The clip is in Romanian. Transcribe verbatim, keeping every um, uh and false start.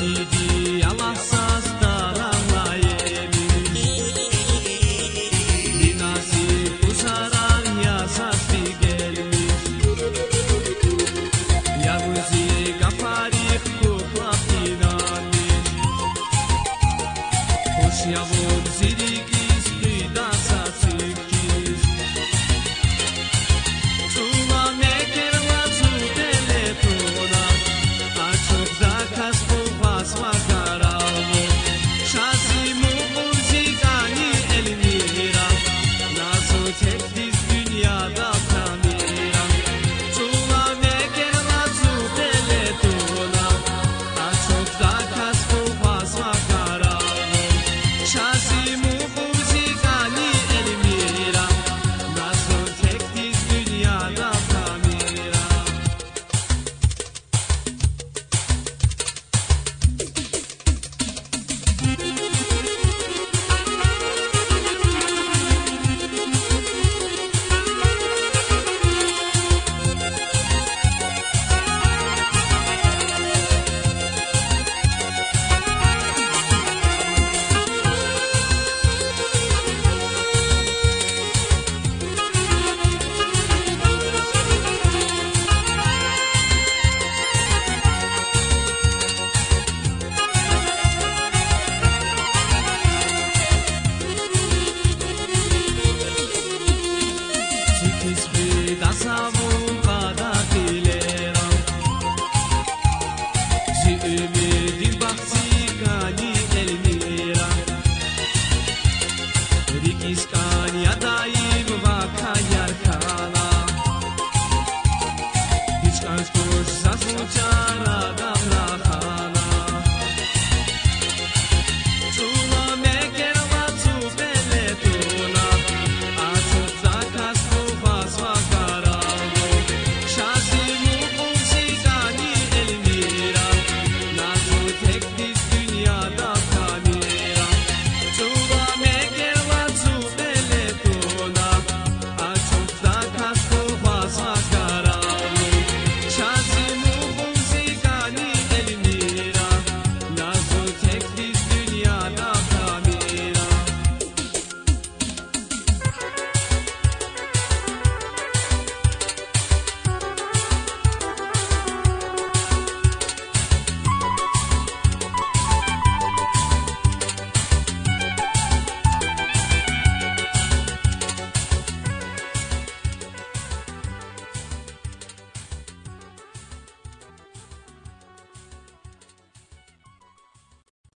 Sidi Allah sastaranlayeli Dinasi pusaran yasasti gelmiş Yavuzi gafarik kuklap dinanmış Hoş yavun zirikis kıyda satsikiz Tula mekerla tu teletona Açık da kasbu basma karalım Şasimu muzikani elmira Nazo tekliz dünyada kamira Tula mekerla tu teletona Açık da kasbu basma karalım Şasimu muzikani elmira Nazo tekliz dünyada kamira Sikis vida savu kada dileram Zi ümidi